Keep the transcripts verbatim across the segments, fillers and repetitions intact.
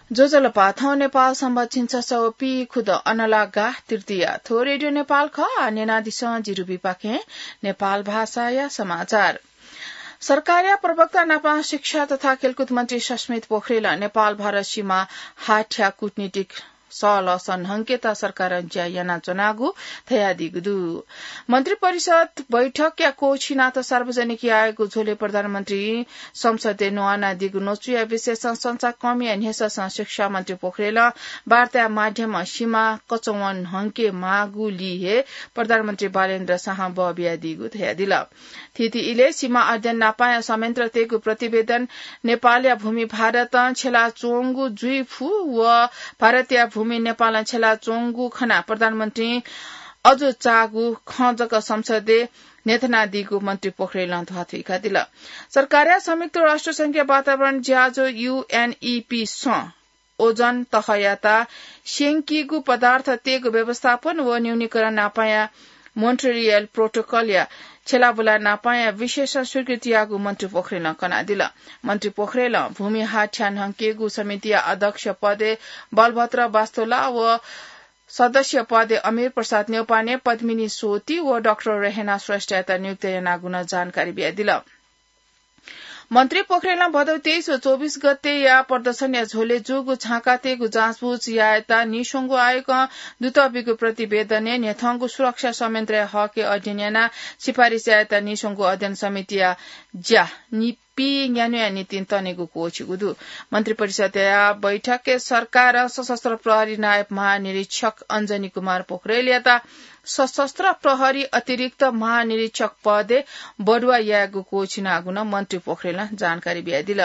जोजलपाथौ नेपाल सम्बचिन्छ सौपी खुद अनलागा तृतीय थो रेडियो नेपाल ख नेनादिस जिरुबी पाखे नेपाल भाषा या समाचार सरकार प्रवक्ता नापा शिक्षा तथा खेलकुद मन्त्री सस्मित पोखरेल नेपाल भारत सीमा हाठ्या कूटनीतिक सल सन्हंकेता सरकार ज्यायना चनागु थयादिगुदु मन्त्री परिषद बैठक या कोछिनात सार्वजनिक आएको झोले प्रधानमन्त्री संसदे नोआना दिगु नोचुया विशेष संचार कमी अन्हेस शिक्षा मन्त्री पोखरेल वार्ता माध्यम सीमा कचवन हंके मागु लिहे प्रधानमन्त्री बालेन्द्र शाह बबिया दिगु थयादिल थिति इले सीमा अध्ययन नापाया समेन्द्र तेगु प्रतिवेदन नेपालया भूमि भारत छेला चोंगु जुइफु व भारतीय भूमि नेपाल छेला चोंगु खना प्रधानमन्त्री अजु चागु खजक संसदे नेतनादिगु मन्त्री पोखरेल धुवाथुइका दिल सरकार संयुक्त राष्ट्र संघीय वातावरण ज्याजो यूएनईपी स ओजन तहयाता शेंकीगु पदार्थ तेगु व्यवस्थापन व न्यूनीकरण नापाया मोन्ट्रियल प्रोटोकल या छेलाबुला नापाया विशेष स्वीकृति आगु मन्त्री पोखरेल कना दिल मन्त्री पोखरेल भूमि हाठ्यान हंकेगु समिति अध्यक्ष पदे बलभद्र वास्तोला व सदस्य पदे अमीर प्रसाद न्यौपाने पद्मिनी सोती व डाक्टर रेहना श्रेष्ठ नियुक्त नागुन जानकारी बिया दिल मन्त्री पोखरेल भदौ तेइस व चौबीस गते या प्रदर्शन या झोले जुगु छाकातेगु जाँचबुझ यायता निशोंगु आयोग दुतबिगु प्रतिवेदने नेथंगु सुरक्षा संयन्त्र हके अध्ययना सिफारिश यायता निशोंगु अध्ययन समिति ज्या निपी न्यानुया नीति तनेगु कोचिगुदु मन्त्री परिषद या बैठक के सरकार सशस्त्र प्रहरी नायब महानिरीक्षक अंजनी कुमार पोखरेल याता सशस्त्र प्रहरी अतिरिक्त महानिरीक्षक पदे बडुवा यागु कोचिनागुन मन्त्री पोखरेल जानकारी बिया दिल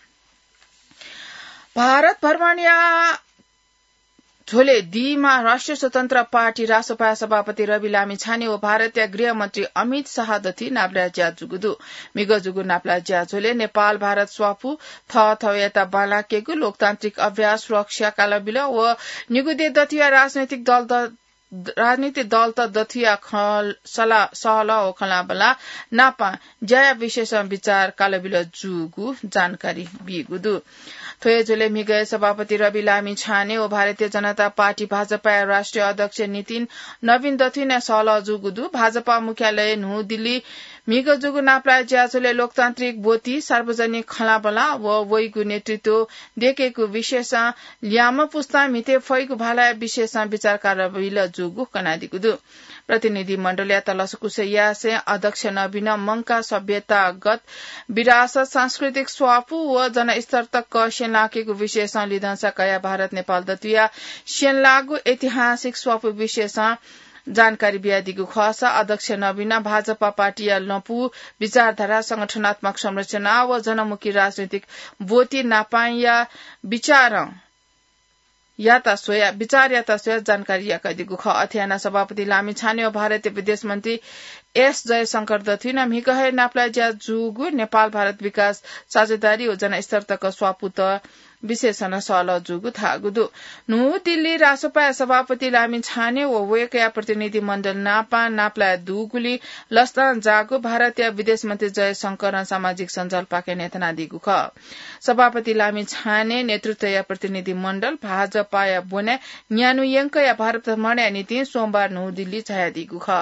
भारत भ्रमण या झोले दीमा राष्ट्रिय स्वतन्त्र पार्टी रासपा सभापति रवि लामिछाने व भारतीय गृहमन्त्री अमित शाह दथी नाप्ला ज्या जुगुदु मिगो जुगु नाप्ला ज्या झोले नेपाल भारत स्वापु थ थयता बालाकेगु लोकतान्त्रिक अभ्यास सुरक्षा कालबिल व निगुदे दथिया राजनैतिक दल राजनीतिक दल त दथिया सला सहल ओ खलाबला नापा जया विशेष विचार कालबिल जुगु जानकारी बिगुदु थोय झोले मिगए सभापति रवि लामी छाने व भारतीय जनता पार्टी भाजपा राष्ट्रिय अध्यक्ष नितिन नवीन दथिन सहल जुगुदु भाजपा मुख्यालय न्यू दिल्ली मिगो जुगु नाप्ला ज्याझोले लोकतान्त्रिक बोती सार्वजनिक खलाबला व वैगु नेतृत्व देखेको विशेष ल्याम पुस्ता मिते फैगु भाला विशेष विचार कालबिल जुगु कनादिगुदु प्रतिनिधि मण्डल तलसकुसैया से अध्यक्ष नवीन मंका सभ्यतागत विरासत सांस्कृतिक स्वापु व जनस्तर तक सेनलाकेको विशेष लिदंस कया भारत नेपाल दतुया सेनलागु ऐतिहासिक स्वापु विशेष जानकारी बियादिगु खस अध्यक्ष नवीन भाजपा पार्टी लपु विचारधारा संगठनात्मक संरचना व जनमुखी राजनीतिक बोती नापाया विचार याता सोया विचार याता सोया जानकारी याकदिगु ख अथ्याना सभापति लामी छाने व भारतीय विदेश मन्त्री एस जयशंकर दथिन मिगहे नाप्ला ज्या जुगु नेपाल भारत विकास साझेदारी व जनस्तर तक स्वापुत विशेषण सल जुगु थागुदु न्यू दिल्ली रासपा सभापति लामी छाने व वेकया प्रतिनिधि मण्डल नापा नाप्ला दुगुली लस्तान जागु भारतीय विदेश मन्त्री जयशंकर सामाजिक सञ्जाल पाके नेतना दिगु ख सभापति लामी छाने नेतृत्व या प्रतिनिधि मण्डल भाजपा या बोने न्यानु यंक या भारत भ्रमण नीति सोमबार न्यू दिल्ली छाया दिगु ख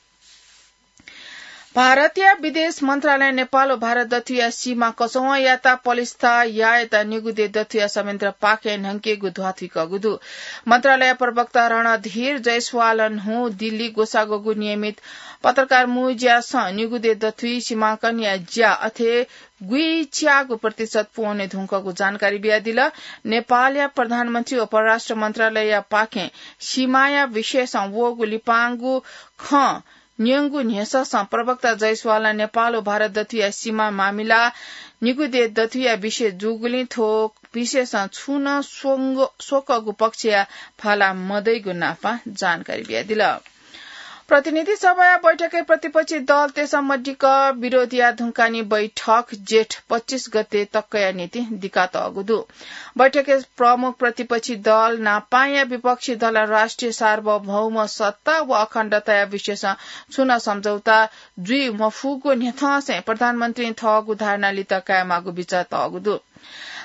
भारतीय विदेश मन्त्रालय नेपाल व भारत दथुया सीमा कसौं याता पलिस्ता यायता निगुदे दथुया समेन्द्र पाके नंकेगु ध्वाथुइकगुदु मन्त्रालय प्रवक्ता रणधीर जयसवालन हु दिल्ली गोसागोगु नियमित पत्रकार मुज्या स निगुदे दथुई सीमाकन या ज्या अथे गुई च्यागु प्रतिशत पोने धुंकगु जानकारी बिया दिल नेपाल या प्रधानमन्त्री व परराष्ट्र मन्त्रालय या पाके सीमाया विशेष वोगु लिपांगु ख न्यंगु न्यस प्रवक्ता जयसवाला नेपाल व भारत दथुया सीमा मामिला निगुदे दथुया विशेष जुगुली थोक विशेष छुन सोकगु पक्षया फाला मदैगु नापा जानकारी बिया दिल प्रतिनिधि सभा बैठक प्रतिपक्षी दल तेसमडिक विरोधिया धुंकानी बैठक जेठ पच्चीस गते तक्कया नीति दिकात अगुदु बैठक प्रमुख प्रतिपक्षी दल नापाया विपक्षी दल राष्ट्रिय सार्वभौम सत्ता व अखण्डता विशेष छुन सम्झौता जुई मफुगु नेथासे प्रधानमन्त्री थगु धारणा लित कायमागु विचार तगुदु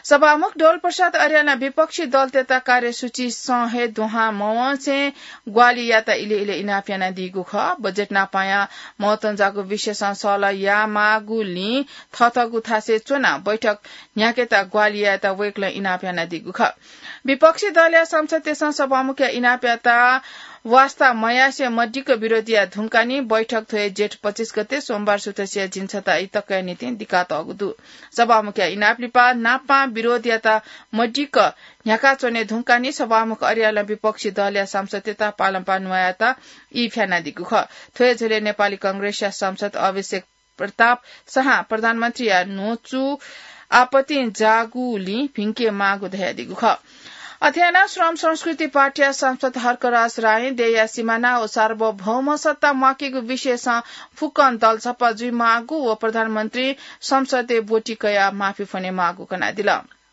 सभामुख डोल प्रसाद अर्याल विपक्षी दल तेता कार्यसूची सहे दोहा मव से ग्वाली याता इले इले इनाप्याना दिगु ख बजेट नापाया महतन्जाको विशेष सल या मागुली थथगु थासे चुना बैठक न्याकेता ग्वाली याता वेक्ल इनाप्याना दिगु ख विपक्षी दल या संसद तेसा सभामुख इनाप्याता वास्ता मयासे मड्डीको विरोधिया धुम्कानी बैठक थोए जेठ पच्चीस गते सोमबार सुतसिया जिन्छता इतकया नीति दिकात अगुदु सभामुख इनाप्लिपा नापा विरोधियाता मड्डीक न्याका चोने धुम्कानी सभामुख अर्याल विपक्षी दल या संसदता पालम्पा नुयाता ई फ्याना दिगु ख थोए झले नेपाली कांग्रेस या संसद अभिषेक प्रताप शाह प्रधानमन्त्री या नोचु आपत्ति जागुली भिंके मागु धया दिगु ख अध्ययना श्रम संस्कृति पार्टी सांसद हरकराज राय देया सिमाना ओ सार्वभौम सत्ता माकेको विषय फुकन दल छपा जुई मागु व प्रधानमन्त्री संसदीय बोटिकया माफी फने मागु कना दिल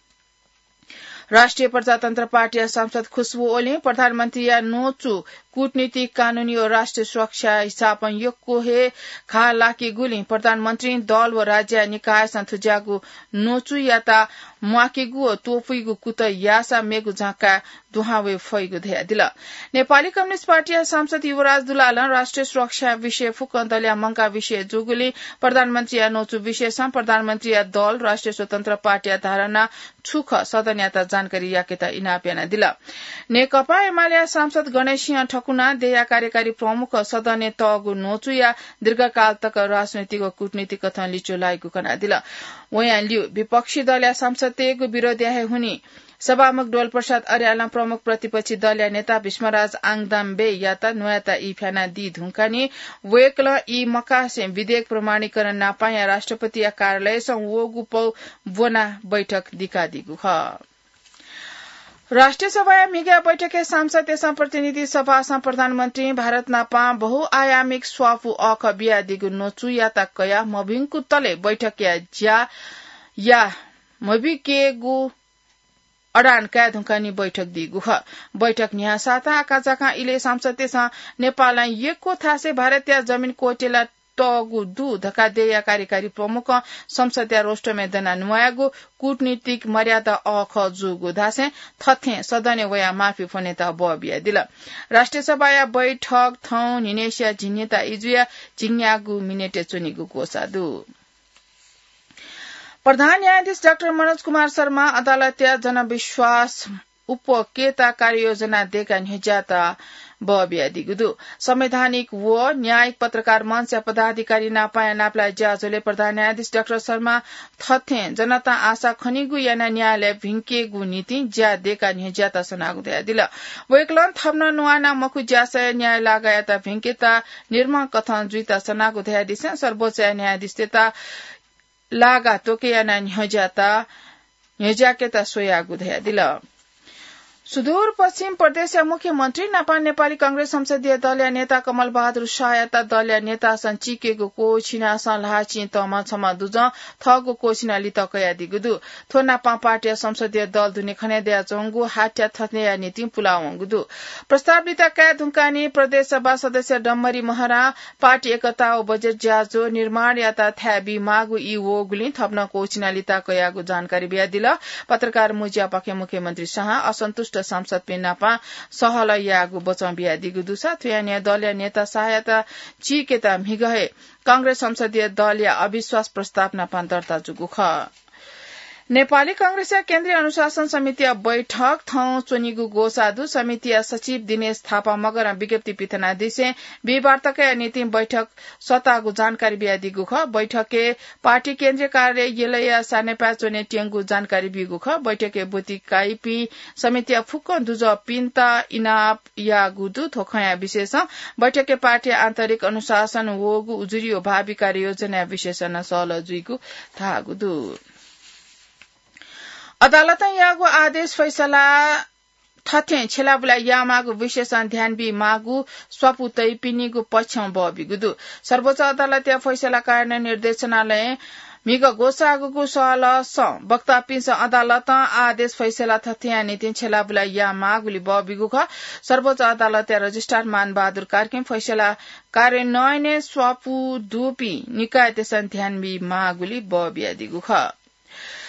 राष्ट्रिय प्रजातन्त्र पार्टी सांसद खुशबु ओली प्रधानमन्त्री या नोचु कूटनीतिक कानूनी और राष्ट्रिय सुरक्षा हिसाब योगको हे खा लाकी गुली प्रधानमन्त्री दल व राज्य निकाय संथुज्यागु नोचु याता माकेगु तोफुइगु कुत यासा मेगु झाका दुहावे फैगु धेया दिल नेपाली कम्युनिस्ट पार्टी सांसद युवराज दुलाल राष्ट्रिय सुरक्षा विषय फुकन दलिया मंका विषय जुगुली प्रधानमन्त्री या नोचु विषय सम प्रधानमन्त्री या दल राष्ट्रिय स्वतन्त्र पार्टी धारणा छुख सदन याता जानकारी याकेता इनाप्याना दिल नेकपा एमाले सांसद गणेश सिंह ठकुना देया कार्यकारी प्रमुख सदने तगु नोचु या दीर्घकाल तक राजनैतिक व कूटनीतिक कथन लिचो लागेको कना दिल वया लियो विपक्षी दल या संसदको विरोधी है हुनी सभामुख डोल प्रसाद अर्याल प्रमुख प्रतिपक्षी दल या नेता भीष्मराज आङदाम्बे याता नुयाता ई फ्याना दी धुम्कानी वेक्ल ई मकासे विधेयक प्रमाणीकरण नापाया राष्ट्रपति या कार्यालय संवोगु पौ बोना बैठक दिका दिगु ख राष्ट्रिय सभा मिग्या बैठके सांसद तेसा प्रतिनिधि सभा प्रधानमन्त्री भारत नापा बहुआयामिक स्वाफु अख बिया दिगु नोचु याता कया मभिङकु तले बैठक या ज्या या मभिकेगु अडान का धुकानी बैठक दिगु ख बैठक न्या साता आका जका इले सांसद तेसा नेपाल यको थासे भारतीय जमिन कोटेला तगु दु धका देया कार्यकारी प्रमुख संसदीय रोस्टमे दना नुयागु कूटनीतिक मर्यादा अख जुगु धासे थथे सदने वया माफी फनेता बबिया दिल राष्ट्रिय सभा या बैठक थौ निनेसिया जिन्यता इजुया जिन्यागु मिनेटे चुनिगु कोसादु प्रधान न्यायाधीश डाक्टर मनोज कुमार शर्मा अदालतीय जनविश्वास उपकेता कार्ययोजना देका निजाता बबिया दिगुदु संवैधानिक व न्यायिक पत्रकार मंच या पदाधिकारी नापाया नाप्ला ज्याजोले प्रधान न्यायाधीश डाक्टर शर्मा थथे जनता आशा खनिगु याना न्यायालय भिंकेगु नीति ज्या देका निजाता सनागु दया दिल वेक्लन थप्न नुआना मखु ज्यासय न्याय लगायता भिंकेता निर्मा कथन जुइता सनागु दया दिसे सर्वोच्च न्यायाधीश तेता लागा तोके याना निजाता निजाकेता सोयागु दया दिल सुदूर पश्चिम प्रदेश मुख्यमन्त्री नापा नेपाली कांग्रेस संसदीय दल नेता कमल बहादुर शाहता दल नेता संचिकेको कोछिना सल्लाची तमा छमा दुज थगो कोछिना लितकया दिगुदु थो नापा पार्टी संसदीय दल दुने खनेदया जोंगु हाट्या थत्नेया नीति पुलावंगुदु प्रस्ताव लितकया धुकानी प्रदेश सभा सदस्य डम्मरी महरा पार्टी एकता ओ बजेट ज्याजो निर्माण याता थ्याबी मागु ई वोगुली थप्न कोछिना लितकयाको जानकारी बिया दिल पत्रकार मुजिया पखे मुख्यमन्त्री शाह असन्तुष्ट सांसद पेनापा सहल यागु बचाउ बिया दिगु दुसा थ्यान्या दलीय नेता सहायता चिकेता मिगहे कांग्रेस संसदीय दल या अविश्वास प्रस्ताव नापा दर्ता जुगु ख नेपाली कांग्रेस केन्द्रीय अनुशासन समिति बैठक थौ चोनिगु गोसादु समिति सचिव दिनेश थापा मगर विज्ञप्ति पितना दिसे बिवार्तक नीति बैठक सतागु जानकारी बिया दिगु ख बैठके पार्टी केन्द्रीय कार्यालय यलया सानेपा चोने टेंगु जानकारी बिगु ख बैठके बुति काइपी समिति फुक्क दुज पिन्ता इनाप या गुदु थोखया विशेष बैठके पार्टी आन्तरिक अनुशासन वोगु उजुरियो भावी कार्ययोजना विशेषण सल जुइगु थागुदु अदालत यागु आदेश फैसला थथे छेलाबुला यामागु विशेषण ध्यान बि मागु स्वपु तैपिनीगु पक्षम बबिगुदु सर्वोच्च अदालत या फैसला कार्यान्वयन निर्देशनालय मिग गोसागुगु सहल स वक्ता पिस अदालत आदेश फैसला थथे नीति छेलाबुला यामागुली बबिगु ख सर्वोच्च अदालत या रजिस्ट्रार मानबहादुर कार्की फैसला कार्यान्वयन स्वपु दुपी निकाय तेसन ध्यान बि मागुली बबिया दिगु ख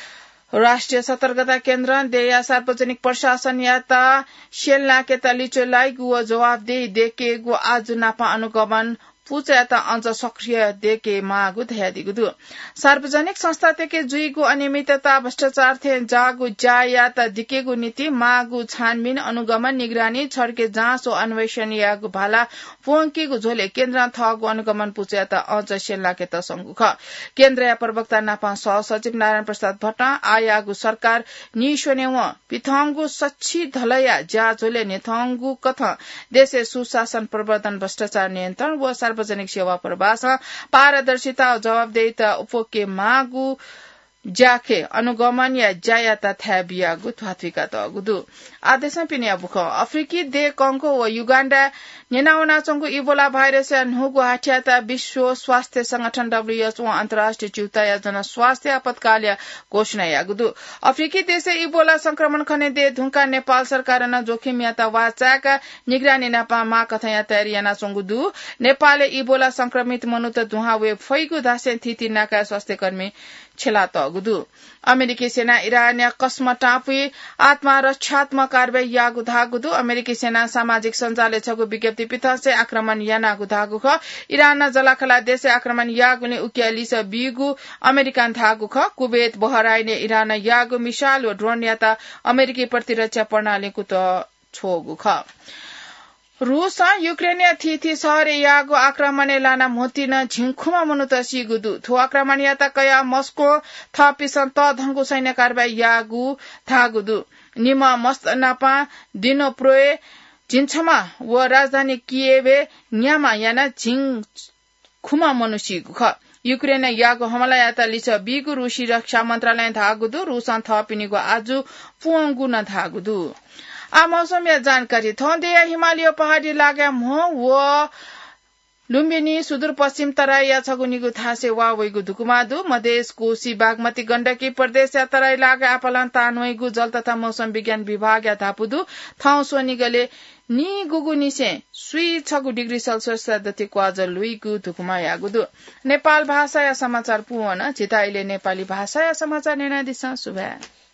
राष्ट्रिय सतर्कता केन्द्र देया सार्वजनिक प्रशासन याता शेलना के तलिचोलाई गुवा जवाबदेही देके गु आज नापा अनुगमन पूचाता अंज सक्रिय देके मागु धयादिगु सार्वजनिक संस्था तेके जुइगु अनियमितता भ्रष्टाचार थे जागु जायाता दिकेगु नीति मागु छानबिन अनुगमन निगरानी छड्के जाँच ओ अन्वेषण यागु भाला पोंकीगु झोले केन्द्र थगु अनुगमन पूचाता अंज शेलना के त संगु ख केन्द्रीय प्रवक्ता नापा सह सचिव नारायण प्रसाद भट्ट आयागु सरकार निशोनेव पिथंगु सच्ची धलया ज्या झोले नेथंगु कथ देशे सुशासन प्रवर्धन भ्रष्टाचार नियन्त्रण व सार्वजनिक सेवा प्रवास पारदर्शिता और जवाबदेहिता उपके मागु जाखे अनुगमन या जायाता थ्याबियागु थ्वाथ्विका तगुदु आदेश पिनिया बुख अफ्रिकी दे कंगो व युगाण्डा नेनावना चंगु इबोला भाइरस नुगु हाठियाता विश्व स्वास्थ्य संगठन डब्ल्यूएचओ अन्तर्राष्ट्रिय चिउताया जन स्वास्थ्य आपतकाल घोषणा यागुदु अफ्रिकी देशे इबोला संक्रमण खने दे धुंका नेपाल सरकार न जोखिम याता वाचाका निगरानी नापा मा कथया तयारीना चंगुदु नेपालले इबोला संक्रमित मनुत दुहा वे फैगु दासे थिति नाका स्वास्थ्य कर्मी छेला तगुदु अमेरिकी सेना इरानिया कस्म टापुई आत्मरक्षात्मक कार्य यागु धागुदु अमेरिकी सेना सामाजिक सञ्जालले छगु विज्ञप्ति पिथसे आक्रमण यानागु धागु ख इरान जलाखला देशे आक्रमण यागुने उक्यालिस बिगु अमेरिकन धागु ख कुवेत बहराइने इरान यागु मिसाइल व ड्रोन याता अमेरिकी प्रतिरक्षा प्रणालीको त छोगु ख रूस युक्रेनिया थिथि सहरे यागो आक्रमणे लाना मोतिन झिङखुमा मनुत सिगुदु थो आक्रमण याता कया मस्को थपिसन त धंगु सैन्य कारबाही यागु थागुदु निमा मस्त नापा दिनो प्रोए जिन्छमा व राजधानी किएवे न्यामा याना झिङ खुमा मनुसिगु ख युक्रेन यागो हमला याता लिस बिगु रुसी रक्षा मन्त्रालय थागुदु रूसन थपिनिगु आजु पुंगु न थागुदु आ मौसम या जानकारी थौंदेया हिमालय पहाड़ी लाग्या मो व लुम्बिनी सुदूर पश्चिम तराई या छगुनीगु थासे वा वैगु धुकुमादु मधेस कोशी बागमती गण्डकी प्रदेश या तराई लाग्या आपलान तानवैगु जल तथा मौसम विज्ञान विभाग या थापुदु थाउ सोनिगले नि गुगु निसे सुई छगु डिग्री सेल्सियस दति क्वाज लुइगु धुकुमा यागुदु नेपाल भाषा या समाचार पुवन चिताइले नेपाली भाषा या समाचार नेना दिशा सुभा